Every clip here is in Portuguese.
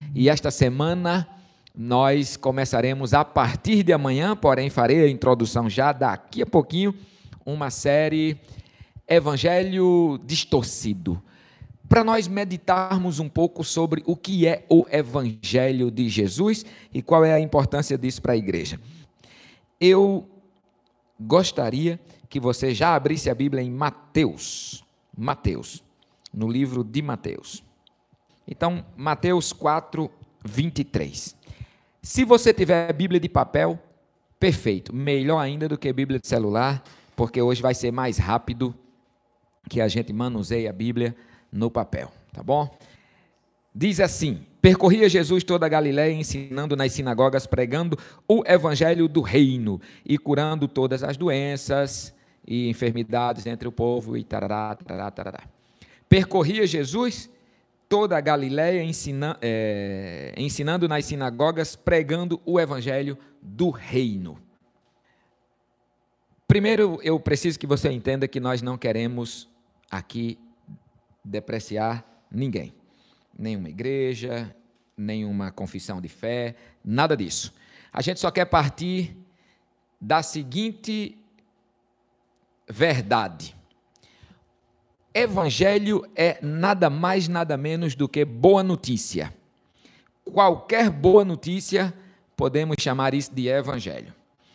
E esta semana nós começaremos a partir de amanhã, porém farei a introdução já daqui a pouquinho, uma série Evangelho Distorcido, para nós meditarmos um pouco sobre o que é o Evangelho de Jesus e qual é a importância disso para a igreja. Eu gostaria que você já abrisse a Bíblia em Mateus, no livro de Mateus. Então, Mateus 4, 23. Se você tiver Bíblia de papel, perfeito, melhor ainda do que Bíblia de celular, porque hoje vai ser mais rápido que a gente manuseie a Bíblia no papel, tá bom? Diz assim: percorria Jesus toda a Galiléia, ensinando nas sinagogas, pregando o evangelho do reino e curando todas as doenças e enfermidades entre o povo e tarará, tarará, tarará. Percorria Jesus toda a Galiléia, ensinando nas sinagogas, pregando o evangelho do reino. Primeiro, eu preciso que você entenda que nós não queremos aqui depreciar ninguém. Nenhuma igreja, nenhuma confissão de fé, nada disso. A gente só quer partir da seguinte verdade. Evangelho é nada mais, nada menos do que boa notícia. Qualquer boa notícia, podemos chamar isso de evangelho.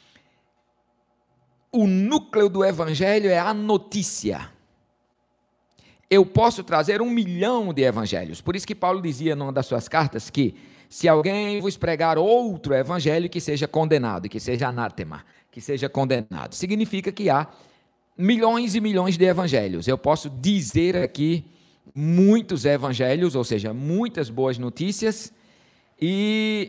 O núcleo do evangelho é a notícia. Eu posso trazer 1 milhão de evangelhos. Por isso que Paulo dizia numa das suas cartas que se alguém vos pregar outro evangelho, que seja condenado, que seja anátema, que seja condenado. Significa que há milhões e milhões de evangelhos. Eu posso dizer aqui muitos evangelhos, ou seja, muitas boas notícias, e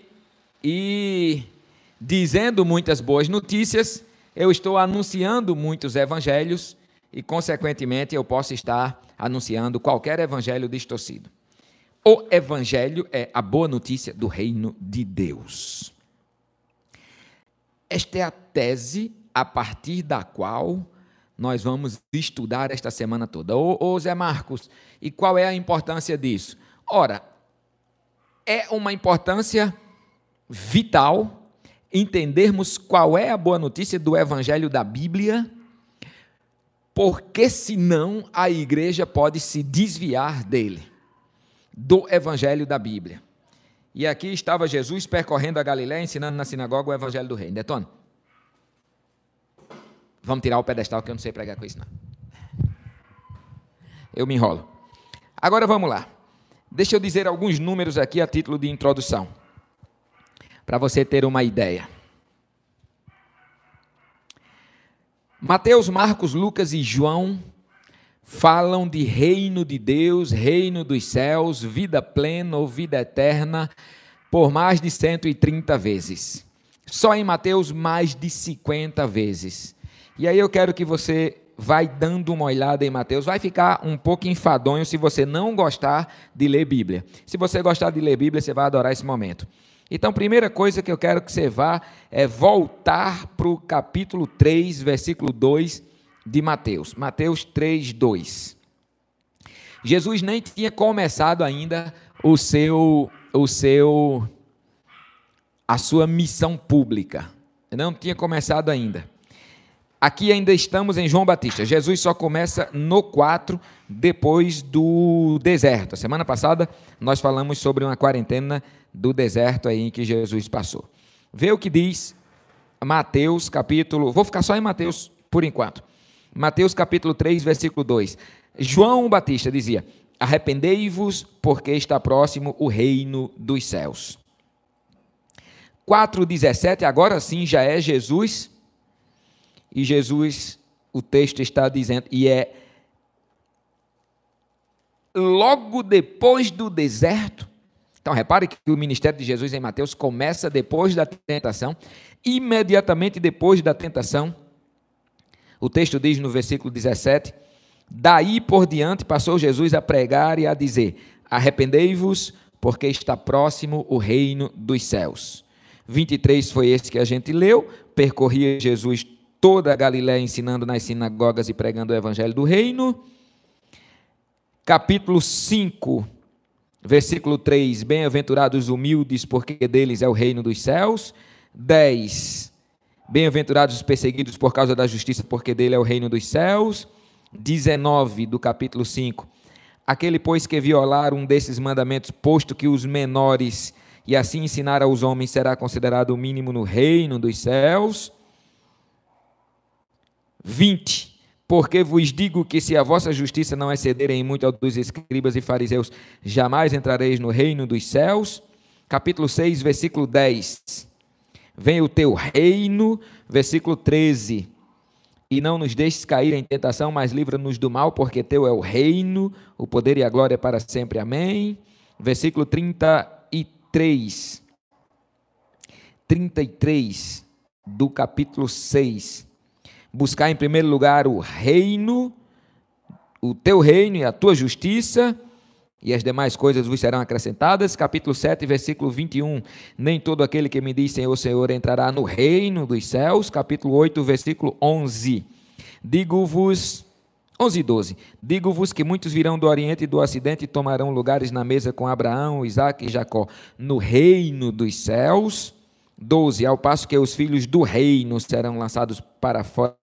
dizendo muitas boas notícias, eu estou anunciando muitos evangelhos e, consequentemente, eu posso estar anunciando qualquer evangelho distorcido. O evangelho é a boa notícia do reino de Deus. Esta é a tese a partir da qual nós vamos estudar esta semana toda. Ô Zé Marcos, e qual é a importância disso? Ora, é uma importância vital entendermos qual é a boa notícia do evangelho da Bíblia, porque senão a igreja pode se desviar dele, do evangelho da Bíblia. E aqui estava Jesus percorrendo a Galiléia, ensinando na sinagoga o evangelho do reino. Detone. Vamos tirar o pedestal, que eu não sei pregar com isso, não. Eu me enrolo. Agora vamos lá. Deixa eu dizer alguns números aqui a título de introdução, para você ter uma ideia. Mateus, Marcos, Lucas e João falam de reino de Deus, reino dos céus, vida plena ou vida eterna, por mais de 130 vezes. Só em Mateus, mais de 50 vezes. E aí eu quero que você vai dando uma olhada em Mateus. Vai ficar um pouco enfadonho se você não gostar de ler Bíblia. Se você gostar de ler Bíblia, você vai adorar esse momento. Então, primeira coisa que eu quero que você vá é voltar para o capítulo 3, versículo 2 de Mateus. Mateus 3, 2. Jesus nem tinha começado ainda a sua missão pública. Não tinha começado ainda. Aqui ainda estamos em João Batista. Jesus só começa no 4, depois do deserto. A semana passada nós falamos sobre uma quarentena do deserto aí em que Jesus passou. Vê o que diz Mateus capítulo... Vou ficar só em Mateus por enquanto. Mateus capítulo 3, versículo 2. João Batista dizia: arrependei-vos, porque está próximo o reino dos céus. 4,17, agora sim já é Jesus... E Jesus, o texto está dizendo, e é logo depois do deserto. Então, repare que o ministério de Jesus em Mateus começa depois da tentação. Imediatamente depois da tentação, o texto diz no versículo 17, daí por diante passou Jesus a pregar e a dizer, arrependei-vos, porque está próximo o reino dos céus. 23 foi esse que a gente leu, percorria Jesus toda a Galiléia ensinando nas sinagogas e pregando o evangelho do reino. Capítulo 5, Versículo 3, bem-aventurados os humildes, porque deles é o reino dos céus. 10, bem-aventurados os perseguidos por causa da justiça, porque dele é o reino dos céus. 19 do capítulo 5, aquele, pois, que violar um desses mandamentos, posto que os menores, e assim ensinar aos homens, será considerado o mínimo no reino dos céus. 20, porque vos digo que se a vossa justiça não excederem muito ao dos escribas e fariseus, jamais entrareis no reino dos céus. Capítulo 6, versículo 10, venha o teu reino. Versículo 13, e não nos deixes cair em tentação, mas livra-nos do mal, porque teu é o reino, o poder e a glória para sempre, amém. Versículo 33 do capítulo 6, buscar em primeiro lugar o reino, o teu reino e a tua justiça, e as demais coisas vos serão acrescentadas. Capítulo 7, versículo 21, nem todo aquele que me diz Senhor, Senhor, entrará no reino dos céus. Capítulo 8, versículo 11, digo-vos, 11 e 12, digo-vos que muitos virão do Oriente e do Ocidente e tomarão lugares na mesa com Abraão, Isaque e Jacó, no reino dos céus. 12, ao passo que os filhos do reino serão lançados para fora.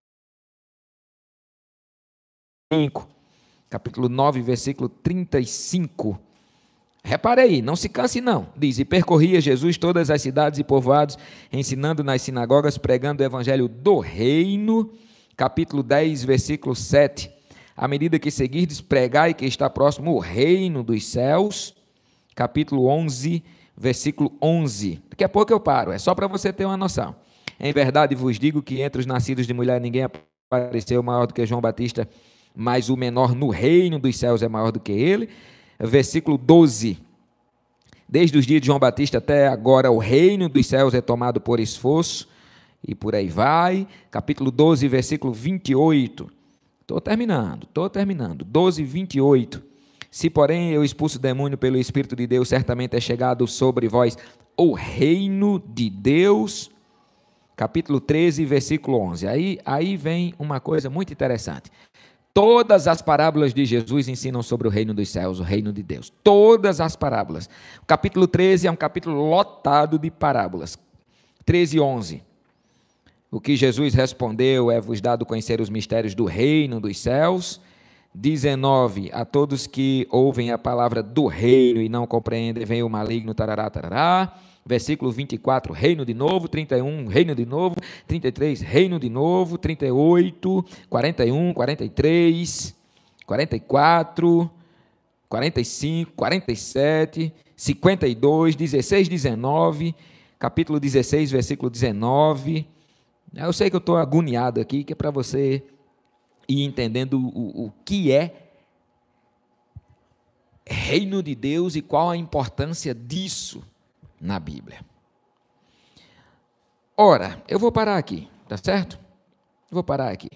5, capítulo 9, versículo 35, repare aí, não se canse não, diz, e percorria Jesus todas as cidades e povoados, ensinando nas sinagogas, pregando o evangelho do reino. Capítulo 10, versículo 7, à medida que seguirdes, pregai que está próximo o reino dos céus. Capítulo 11, versículo 11, daqui a pouco eu paro, é só para você ter uma noção. Em verdade vos digo que entre os nascidos de mulher ninguém apareceu maior do que João Batista, mas o menor no reino dos céus é maior do que ele. Versículo 12, desde os dias de João Batista até agora o reino dos céus é tomado por esforço, e por aí vai. Capítulo 12, versículo 28, estou terminando, 12, 28, se porém eu expulso o demônio pelo Espírito de Deus, certamente é chegado sobre vós o reino de Deus. Capítulo 13, versículo 11, aí vem uma coisa muito interessante. Todas as parábolas de Jesus ensinam sobre o reino dos céus, o reino de Deus. Todas as parábolas. O capítulo 13 é um capítulo lotado de parábolas. 13 e 11. O que Jesus respondeu é: vos dado conhecer os mistérios do reino dos céus. 19. A todos que ouvem a palavra do reino e não compreendem, vem o maligno, tarará, tarará. Versículo 24, reino de novo. 31, reino de novo. 33, reino de novo. 38, 41, 43, 44, 45, 47, 52, 16, 19, capítulo 16, versículo 19. Eu sei que eu estou agoniado aqui, que é para você ir entendendo o que é reino de Deus e qual a importância disso na Bíblia. Ora, eu vou parar aqui, tá certo? Vou parar aqui.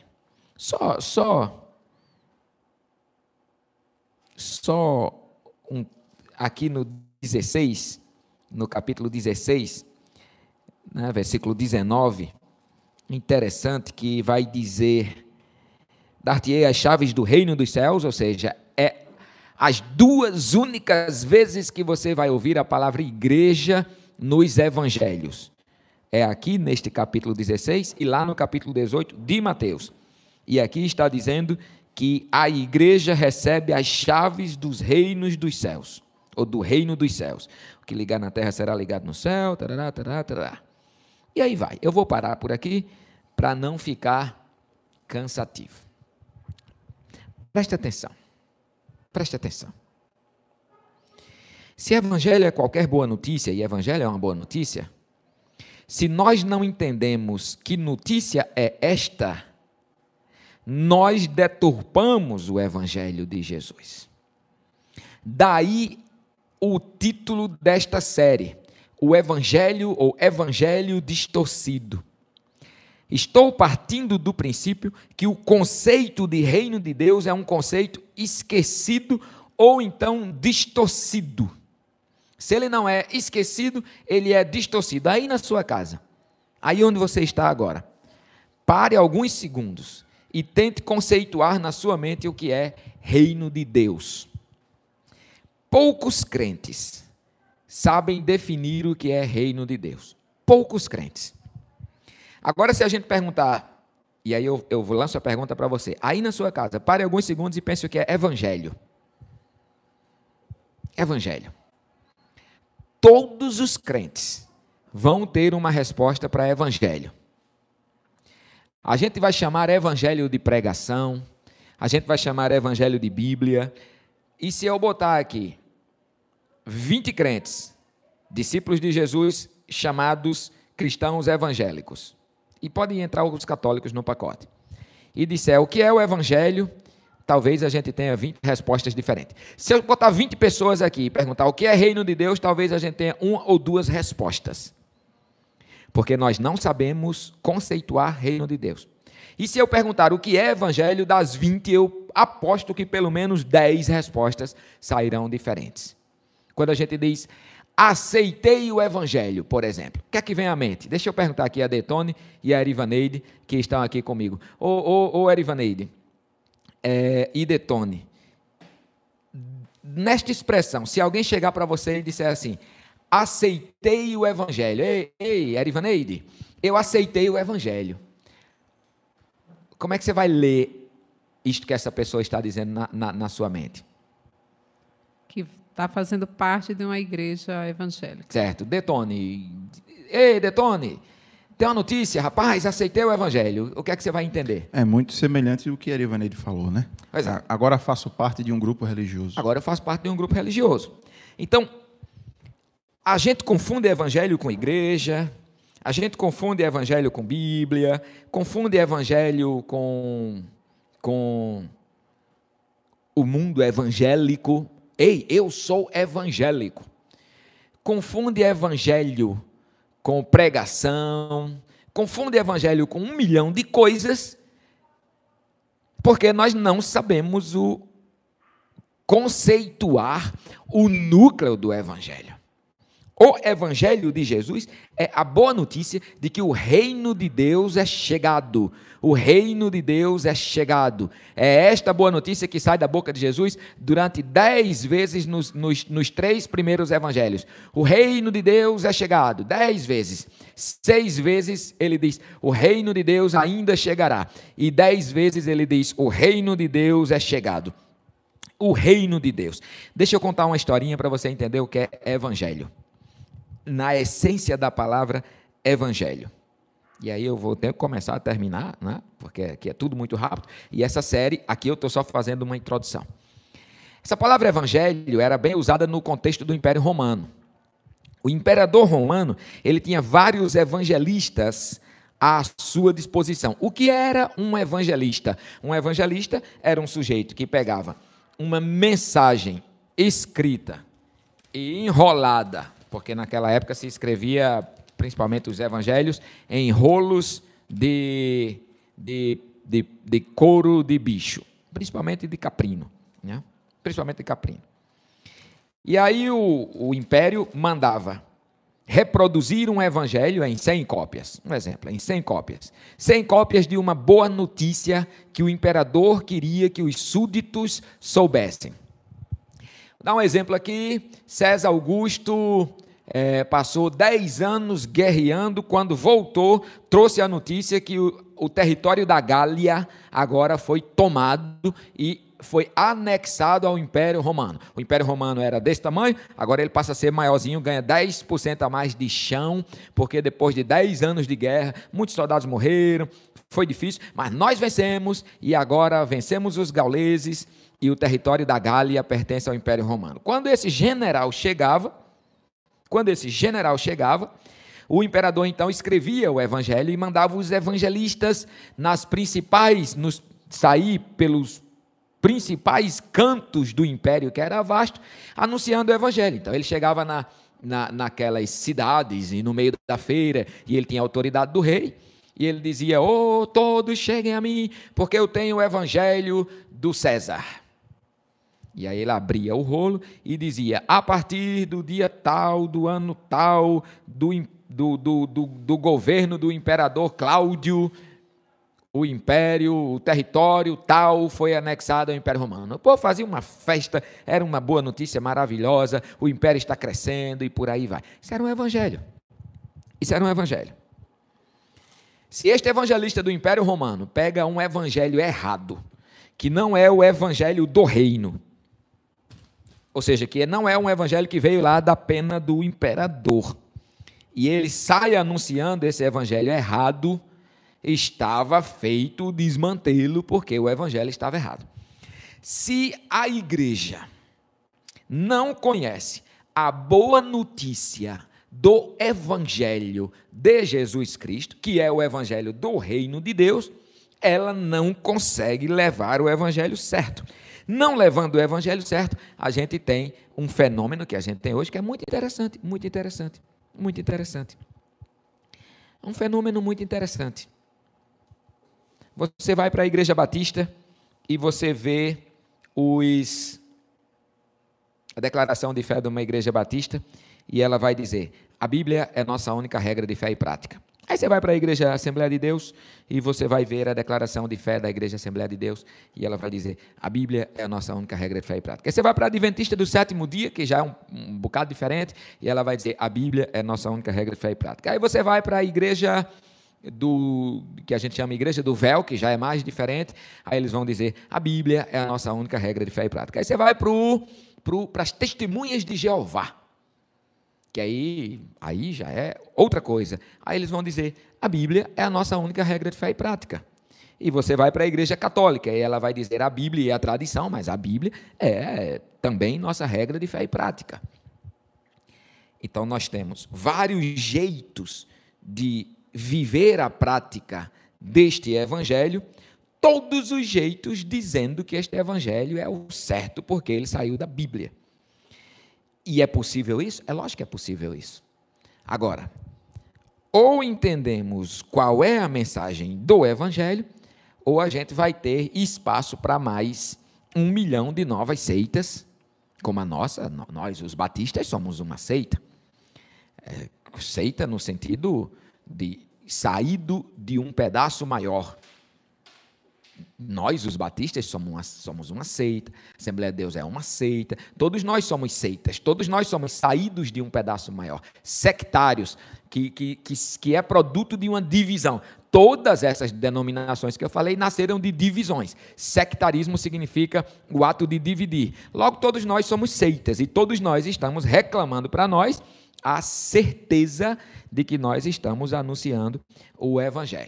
Aqui no 16, no capítulo 16, né, versículo 19, interessante que vai dizer: dar-te-ei as chaves do reino dos céus, ou seja, é as duas únicas vezes que você vai ouvir a palavra igreja nos evangelhos. É aqui neste capítulo 16 e lá no capítulo 18 de Mateus. E aqui está dizendo que a igreja recebe as chaves dos reinos dos céus, ou do reino dos céus. O que ligar na terra será ligado no céu, tarará, tarará, tarará. E aí vai. Eu vou parar por aqui para não ficar cansativo. Preste atenção. Preste atenção. Se evangelho é qualquer boa notícia, e evangelho é uma boa notícia, se nós não entendemos que notícia é esta, nós deturpamos o evangelho de Jesus. Daí o título desta série, o evangelho ou evangelho distorcido. Estou partindo do princípio que o conceito de reino de Deus é um conceito esquecido ou então distorcido. Se ele não é esquecido, ele é distorcido. Aí na sua casa, aí onde você está agora, pare alguns segundos e tente conceituar na sua mente o que é reino de Deus. poucos crentes sabem definir o que é reino de Deus. Poucos crentes. Agora, se a gente perguntar, e aí eu lanço a pergunta para você, aí na sua casa, pare alguns segundos e pense o que é evangelho. Evangelho. Todos os crentes vão ter uma resposta para evangelho. A gente vai chamar evangelho de pregação, a gente vai chamar evangelho de Bíblia, e se eu botar aqui 20 crentes, discípulos de Jesus, chamados cristãos evangélicos, e podem entrar os católicos no pacote, e disser o que é o evangelho, talvez a gente tenha 20 respostas diferentes. Se eu botar 20 pessoas aqui e perguntar o que é reino de Deus, talvez a gente tenha uma ou duas respostas. Porque nós não sabemos conceituar reino de Deus. E se eu perguntar o que é evangelho, das 20, eu aposto que pelo menos 10 respostas sairão diferentes. Quando a gente diz, aceitei o evangelho, por exemplo, o que é que vem à mente? Deixa eu perguntar aqui a Detone e a Erivaneide, que estão aqui comigo. Ô Erivaneide, e Detone, nesta expressão, se alguém chegar para você e disser assim, aceitei o evangelho, ei, Erivaneide, eu aceitei o evangelho, como é que você vai ler isto que essa pessoa está dizendo na sua mente? Que está fazendo parte de uma igreja evangélica. Certo, Detone, ei, Detone, tem uma notícia, rapaz, aceitei o evangelho. O que é que você vai entender? É muito semelhante ao que a Erivaneide falou, né? Pois é. Agora faço parte de um grupo religioso. Agora eu faço parte de um grupo religioso. Então, a gente confunde evangelho com igreja, a gente confunde evangelho com Bíblia, confunde evangelho com o mundo evangélico. Ei, eu sou evangélico. Confunde evangelho com pregação, confunde evangelho com 1 milhão de coisas, porque nós não sabemos conceituar o núcleo do evangelho. O evangelho de Jesus é a boa notícia de que o reino de Deus é chegado. O reino de Deus é chegado. É esta boa notícia que sai da boca de Jesus durante 10 vezes nos 3 primeiros evangelhos. O reino de Deus é chegado, 10 vezes. 6 vezes ele diz, o reino de Deus ainda chegará. E 10 vezes ele diz, o reino de Deus é chegado. O reino de Deus. Deixa eu contar uma historinha para você entender o que é evangelho. Na essência da palavra evangelho. E aí eu vou ter que começar a terminar, né? Porque aqui é tudo muito rápido, e essa série, aqui eu estou só fazendo uma introdução. Essa palavra evangelho era bem usada no contexto do Império Romano. O imperador romano, ele tinha vários evangelistas à sua disposição. O que era um evangelista? Um evangelista era um sujeito que pegava uma mensagem escrita e enrolada, porque naquela época se escrevia, principalmente os evangelhos, em rolos de couro de bicho, principalmente de caprino, né? Principalmente de caprino. E aí o império mandava reproduzir um evangelho em 100 cópias, um exemplo, em 100 cópias. 100 cópias de uma boa notícia que o imperador queria que os súditos soubessem. Vou dar um exemplo aqui, César Augusto passou 10 anos guerreando, quando voltou, trouxe a notícia que o território da Gália agora foi tomado e foi anexado ao Império Romano. O Império Romano era desse tamanho, agora ele passa a ser maiorzinho, ganha 10% a mais de chão, porque depois de 10 anos de guerra, muitos soldados morreram, foi difícil, mas nós vencemos, e agora vencemos os gauleses, e o território da Gália pertence ao Império Romano. Quando esse general chegava, o imperador então escrevia o evangelho e mandava os evangelistas sair pelos principais cantos do império, que era vasto, anunciando o evangelho. Então ele chegava naquelas cidades e no meio da feira, e ele tinha a autoridade do rei, e ele dizia, todos cheguem a mim, porque eu tenho o evangelho do César. E aí ele abria o rolo e dizia, a partir do dia tal, do ano tal, do governo do imperador Cláudio, o império, o território tal foi anexado ao Império Romano. O povo fazia uma festa, era uma boa notícia maravilhosa, o império está crescendo e por aí vai. Isso era um evangelho. Isso era um evangelho. Se este evangelista do Império Romano pega um evangelho errado, que não é o evangelho do reino, ou seja, que não é um evangelho que veio lá da pena do imperador, e ele sai anunciando esse evangelho errado, estava feito desmantê-lo, porque o evangelho estava errado. Se a igreja não conhece a boa notícia do evangelho de Jesus Cristo, que é o evangelho do reino de Deus, ela não consegue levar o evangelho certo. Não levando o evangelho certo, a gente tem um fenômeno que a gente tem hoje, que é muito interessante, muito interessante, muito interessante. Um fenômeno muito interessante. Você vai para a Igreja Batista e você vê a declaração de fé de uma Igreja Batista, e ela vai dizer: a Bíblia é nossa única regra de fé e prática. Aí você vai para a Igreja Assembleia de Deus e você vai ver a declaração de fé da Igreja Assembleia de Deus, e ela vai dizer: a Bíblia é a nossa única regra de fé e prática. Aí você vai para a Adventista do Sétimo Dia, que já é um bocado diferente, e ela vai dizer: a Bíblia é a nossa única regra de fé e prática. Aí você vai para a Igreja que a gente chama Igreja do Véu, que já é mais diferente, aí eles vão dizer: a Bíblia é a nossa única regra de fé e prática. Aí você vai para as Testemunhas de Jeová, que aí já é outra coisa. Aí eles vão dizer: a Bíblia é a nossa única regra de fé e prática. E você vai para a Igreja Católica, e ela vai dizer: a Bíblia é a tradição, mas a Bíblia é também nossa regra de fé e prática. Então nós temos vários jeitos de viver a prática deste evangelho, todos os jeitos dizendo que este evangelho é o certo, porque ele saiu da Bíblia. E é possível isso? É lógico que é possível isso. Agora, ou entendemos qual é a mensagem do evangelho, ou a gente vai ter espaço para mais 1 milhão de novas seitas, como a nossa. Nós, os batistas, somos uma seita. Seita no sentido de saído de um pedaço maior. Nós, os batistas, somos uma seita, a Assembleia de Deus é uma seita, todos nós somos seitas, todos nós somos saídos de um pedaço maior, sectários, que é produto de uma divisão. Todas essas denominações que eu falei nasceram de divisões. Sectarismo significa o ato de dividir. Logo, todos nós somos seitas, e todos nós estamos reclamando para nós a certeza de que nós estamos anunciando o evangelho.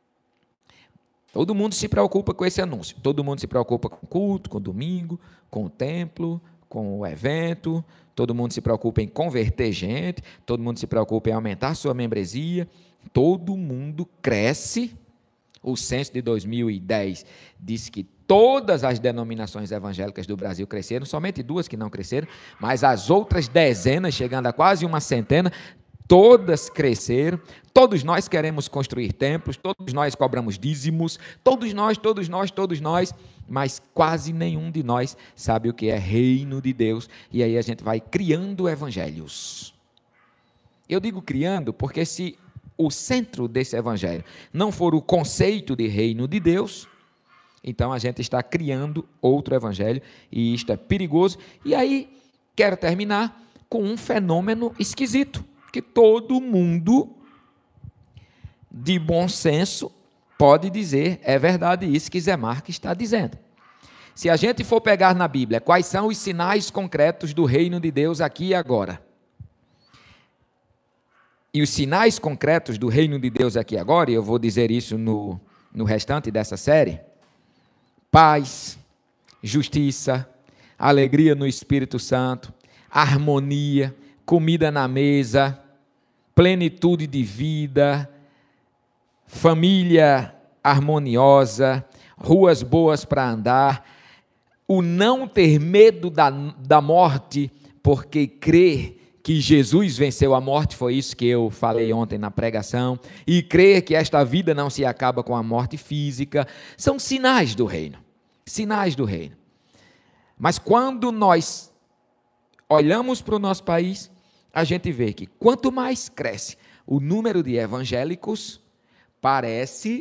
Todo mundo se preocupa com esse anúncio, todo mundo se preocupa com o culto, com o domingo, com o templo, com o evento, todo mundo se preocupa em converter gente, todo mundo se preocupa em aumentar sua membresia, todo mundo cresce. O censo de 2010 disse que todas as denominações evangélicas do Brasil cresceram, somente 2 que não cresceram, mas as outras dezenas, chegando a quase uma centena, todas cresceram. Todos nós queremos construir templos, todos nós cobramos dízimos, todos nós, mas quase nenhum de nós sabe o que é reino de Deus, e aí a gente vai criando evangelhos. Eu digo criando porque se o centro desse evangelho não for o conceito de reino de Deus, então a gente está criando outro evangelho, e isto é perigoso. E aí quero terminar com um fenômeno esquisito, que todo mundo de bom senso pode dizer: é verdade isso que Zé Marques está dizendo. Se a gente for pegar na Bíblia quais são os sinais concretos do reino de Deus aqui e agora, e os sinais concretos do reino de Deus aqui e agora, e eu vou dizer isso no restante dessa série: paz, justiça, alegria no Espírito Santo, harmonia, comida na mesa, plenitude de vida, família harmoniosa, ruas boas para andar, o não ter medo da morte, porque crer que Jesus venceu a morte, foi isso que eu falei ontem na pregação, e crer que esta vida não se acaba com a morte física, são sinais do reino, sinais do reino. Mas quando nós olhamos para o nosso país, a gente vê que quanto mais cresce o número de evangélicos, parece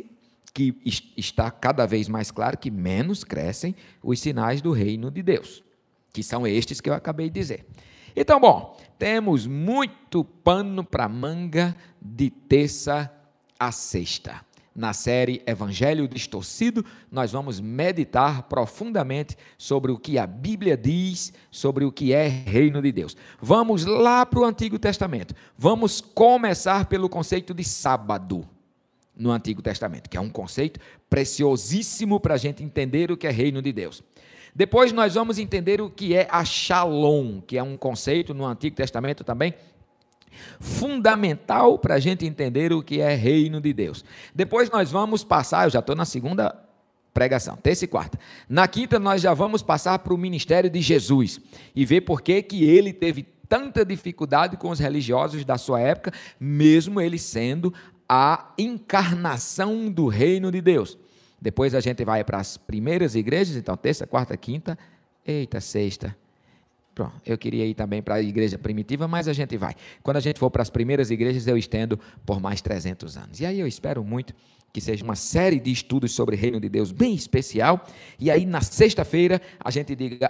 que está cada vez mais claro que menos crescem os sinais do reino de Deus, que são estes que eu acabei de dizer. Então, bom, temos muito pano para manga de terça a sexta. Na série Evangelho Distorcido, nós vamos meditar profundamente sobre o que a Bíblia diz sobre o que é reino de Deus. Vamos lá para o Antigo Testamento. Vamos começar pelo conceito de sábado no Antigo Testamento, que é um conceito preciosíssimo para a gente entender o que é reino de Deus. Depois nós vamos entender o que é a Shalom, que é um conceito no Antigo Testamento também fundamental para a gente entender o que é reino de Deus. Depois nós vamos passar, eu já estou na segunda pregação, terça e quarta. Na quinta nós já vamos passar para o ministério de Jesus e ver por que ele teve tanta dificuldade com os religiosos da sua época, mesmo ele sendo a encarnação do reino de Deus. Depois a gente vai para as primeiras igrejas, então terça, quarta, quinta, sexta. Pronto, eu queria ir também para a igreja primitiva, mas a gente vai. Quando a gente for para as primeiras igrejas, eu estendo por mais 300 anos. E aí eu espero muito que seja uma série de estudos sobre o reino de Deus bem especial, e aí na sexta-feira a gente diga,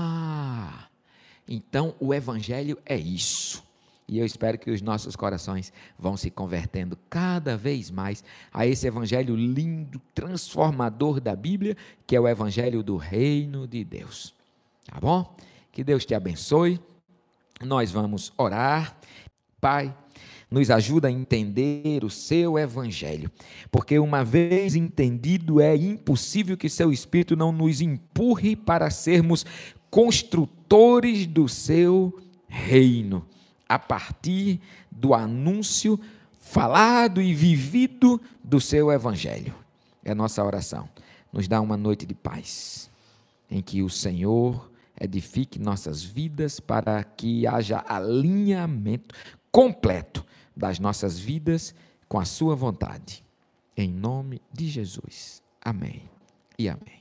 então o evangelho é isso. E eu espero que os nossos corações vão se convertendo cada vez mais a esse evangelho lindo, transformador da Bíblia, que é o evangelho do reino de Deus. Tá bom? Que Deus te abençoe. Nós vamos orar. Pai, nos ajuda a entender o seu evangelho, porque uma vez entendido, é impossível que seu Espírito não nos empurre para sermos construtores do seu reino, a partir do anúncio falado e vivido do seu evangelho. É a nossa oração. Nos dá uma noite de paz, em que o Senhor edifique nossas vidas para que haja alinhamento completo das nossas vidas com a sua vontade. Em nome de Jesus. Amém e amém.